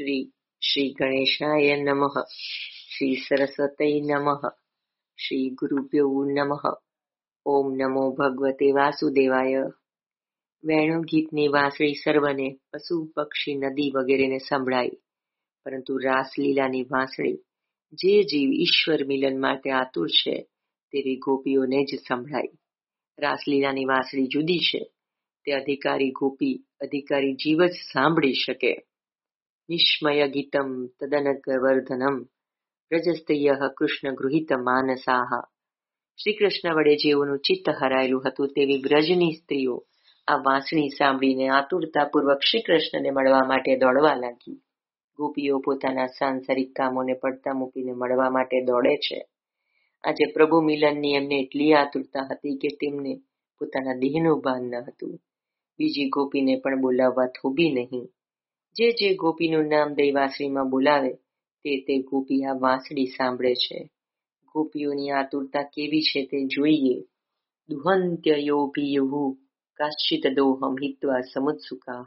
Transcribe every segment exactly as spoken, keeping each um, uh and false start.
શ્રી શ્રી ગણેશાય નમઃ. શ્રી સરસ્વતી નમઃ. શ્રી ગુરુભ્યો નમઃ. ઓમ નમો ભગવતે વાસુદેવાય. વેણુ ગીતની વાંસળી સર્વને, પશુ પક્ષી નદી વગેરેને સંભળાય, પરંતુ રાસલીલાની વાંસળી જે જીવ ઈશ્વર મિલન માટે આતુર છે તેવી ગોપીઓને જ સંભળાય. રાસલીલાની વાંસળી જુદી છે, તે અધિકારી ગોપી અધિકારી જીવ જ સાંભળી શકે. નિષ્મય ગીતમ તદનગવર્ધનમ વ્રજસ્તય કૃષ્ણ ગૃહિત માનસાહ. શ્રી કૃષ્ણ વડે જેઓનું ચિત્ત હરાયેલું હતું તેવી બ્રજની સ્ત્રીઓ આ વાંસળી સાંભળીને આતુરતાપૂર્વક શ્રી કૃષ્ણને મળવા માટે દોડવા લાગી. ગોપીઓ પોતાના સાંસારિક કામોને પડતા મૂકીને મળવા માટે દોડે છે. આજે પ્રભુ મિલનની એમને એટલી આતુરતા હતી કે તેમને પોતાના દેહનું ભાન ન હતું. બીજી ગોપીને પણ બોલાવવા થોભી નહીં. જે જે ગોપીનું નામ દઈ વાંસળીમાં બોલાવે તે તે ગોપી આ વાંસળી સાંભળે છે. ગોપીઓની આતુરતા કેવી છે તે જોઈએ. દુહંત્યયોભિયુઃ કાશ્ચિત દોહમ હિત્વા સમુત્સુકાઃ.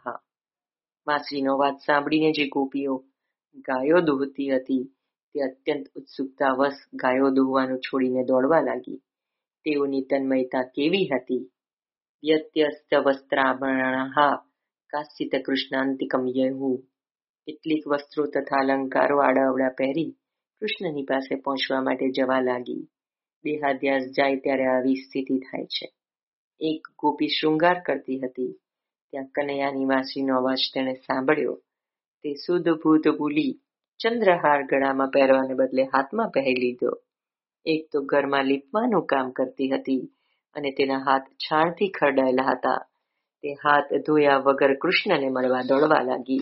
વાંસળીનો અવાજ સાંભળીને જે ગોપીઓ ગાયો દોહતી હતી તે અત્યંત ઉત્સુકતાવશ ગાયો દોહવાનું છોડીને દોડવા લાગી. તેઓની તન્મયતા કેવી હતી. વ્યત્યસ્ત વસ્ત્રાભરણાઃ કાશ્ચિત કૃષ્ણાંતિકમ યયુઃ. કેટલીક વસ્ત્રો તથા અલંકારો આડાઅવડા પહેરી કૃષ્ણની પાસે પહોંચવા માટે જવા લાગી. દેહાધ્યાસ જાય ત્યારે આવી સ્થિતિ થાય છે. એક ગોપી શૃંગાર કરતી હતી. ત્યાં કનૈયાની વાંસળીનો અવાજ તેણે સાંભળ્યો. તે શુદ્ધ ભૂત ભૂલી ચંદ્રહાર ગળામાં પહેરવાને બદલે હાથમાં પહેરી લીધો. એક તો ઘરમાં લીપવાનું કામ કરતી હતી અને તેના હાથ છાણથી ખરડાયેલા હતા. તે હાથ ધોયા વગર કૃષ્ણને મળવા દોડવા લાગી.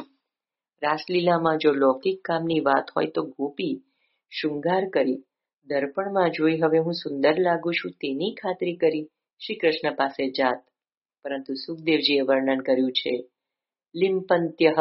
રાસલીલામાં જો લૌકિક કામની વાત હોય તો ગોપી શૃંગાર કરી દર્પણમાં જોઈ હવે હું સુંદર લાગુ છું તેની ખાતરી કરી શ્રી કૃષ્ણ પાસે જાત. પરંતુ સુખદેવજીએ વર્ણન કર્યું છે લિંપંત્યઃ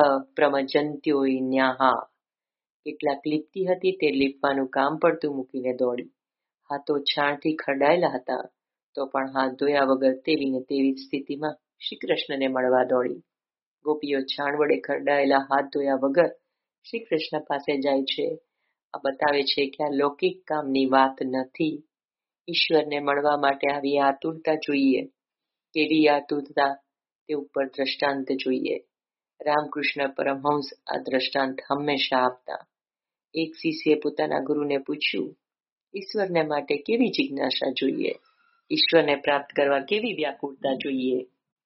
પ્રમજંત્યોન્યાઃ. કેટલાક લીપતી હતી તે લીપવાનું કામ પડતું મૂકીને દોડી. હાથો છાણથી ખરડાયેલા હતા તો પણ હાથ ધોયા વગર તેવીને તેવી સ્થિતિમાં શ્રી કૃષ્ણને મળવા દોડી. ગોપીઓ છાણ વડે ખરડાયેલા હાથ ધોયા વગર શ્રી કૃષ્ણ પાસે જાય છે. આ બતાવે છે કે આ લૌકિક કામની વાત નથી. ઈશ્વરને મળવા માટે આવી આતુરતા જોઈએ. કેવી આતુરતા તે ઉપર દ્રષ્ટાંત જોઈએ. રામકૃષ્ણ પરમહંસ આ દ્રષ્ટાંત હંમેશા આપતા. એક શિષ્યે પોતાના ગુરુને પૂછ્યું, ઈશ્વરને માટે કેવી જિજ્ઞાસા જોઈએ? ઈશ્વરને પ્રાપ્ત કરવા કેવી વ્યાકુળતા જોઈએ?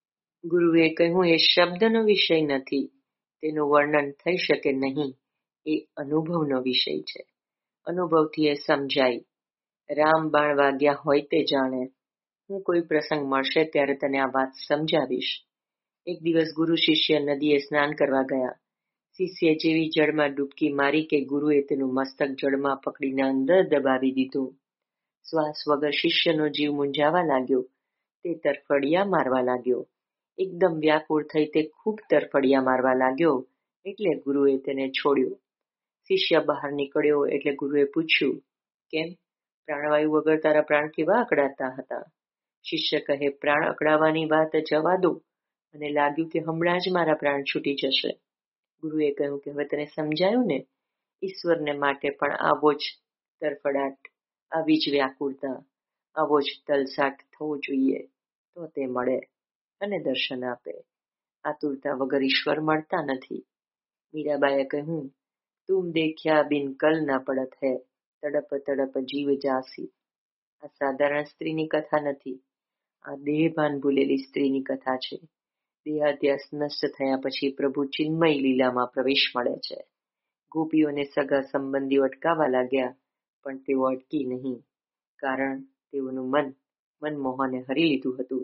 ગુરુએ કહ્યું, એ શબ્દનો વિષય નથી, તેનું વર્ણન થઈ શકે નહીં. એ અનુભવનો વિષય છે. અનુભવથી એ સમજાય. રામ બાણ વાગ્યા હોય તે જાણે. હું કોઈ પ્રસંગ મળશે ત્યારે તને આ વાત સમજાવીશ. એક દિવસ ગુરુ શિષ્ય નદીએ સ્નાન કરવા ગયા. શિષ્યએ જેવી જળમાં ડૂબકી મારી કે ગુરુએ તેનું મસ્તક જળમાં પકડીને અંદર દબાવી દીધું. શ્વાસ વગર શિષ્યનો જીવ મૂંઝાવા લાગ્યો. તે તરફડિયા મારવા લાગ્યો. એકદમ વ્યાકુળ થઈ તે ખૂબ તરફડિયા મારવા લાગ્યો એટલે ગુરુએ તેને છોડ્યો. શિષ્ય બહાર નીકળ્યો એટલે ગુરુએ પૂછ્યું, કેમ? પ્રાણવાયુ વગર તારા પ્રાણ કેવા અકળાતા હતા? શિષ્ય કહે, પ્રાણ અકળાવાની વાત જવા દો, અને લાગ્યું કે હમણાં જ મારા પ્રાણ છૂટી જશે. ગુરુએ કહ્યું કે હવે તને સમજાયું ને? ઈશ્વરને માટે પણ આવો જ તરફડાટ, આવી જ વ્યાકુળતા, આવો જ તલસાટ થવો જોઈએ, તો તે મળે અને દર્શન આપે. આતુરતા વગર ઈશ્વર મળતા નથી. મીરાબાઈએ કહ્યું, તુમ દેખ્યા બિન કલ ના પડત હૈ, તડપ તડપ જીવ જાસી. આ સાધારણ સ્ત્રીની કથા નથી. આ દેહભાન ભૂલેલી સ્ત્રીની કથા છે. દેહાધ્યાસ નષ્ટ થયા પછી પ્રભુ ચિન્મય લીલામાં પ્રવેશ મળે છે. ગોપીઓને સગા સંબંધીઓ અટકાવવા લાગ્યા, પણ તેઓ અટકી નહીં, કારણ તેઓનું મન મનમોહને હરી લીધું હતું.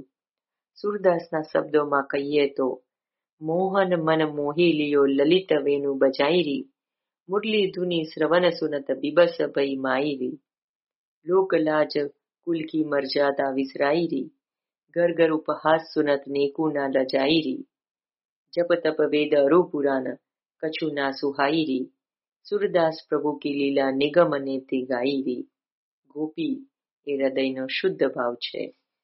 સુરદાસના શબ્દોમાં કહીએ તો, મોહન મન મોહી લિયો લલિત વેણુ બજાઈરી, મુરલી ધુની શ્રવણ સુનત બિબસ ભઈ માઈરી, લોક લાજ કુલ કી મર્યાદા વિસરાઈરી, ઘર ઘર ઉપહાસ સુનત નેકુ ના લજાઈરી, જપ તપ વેદ અરુ પુરાણ કછુ ના સુહાઈરી, સુરદાસ પ્રભુ કી લીલા નિગમ નેતિ ગાઈરી. ગોપી એ હૃદયનો શુદ્ધ ભાવ છે.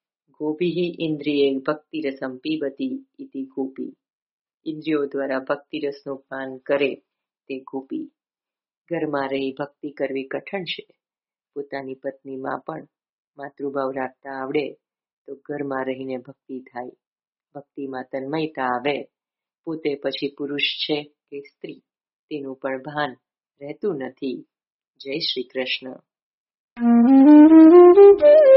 ગોભી ઇન્દ્રિયે ભક્તિરસમ પીબતી ઇતિ ગોપી. ઇન્દ્રિયો દ્વારા ભક્તિરસનું પાન કરે તે ગોપી. ઘરમાં રહી ભક્તિ કરવી કઠણ છે. પોતાની પત્નીમાં પણ માતૃભાવ રાખતા આવડે તો ઘરમાં રહીને ભક્તિ થાય. ભક્તિમાં તન્મયતા આવે. પોતે પછી પુરુષ છે કે સ્ત્રી તેનું પણ ભાન રહેતું નથી. જય શ્રી કૃષ્ણ.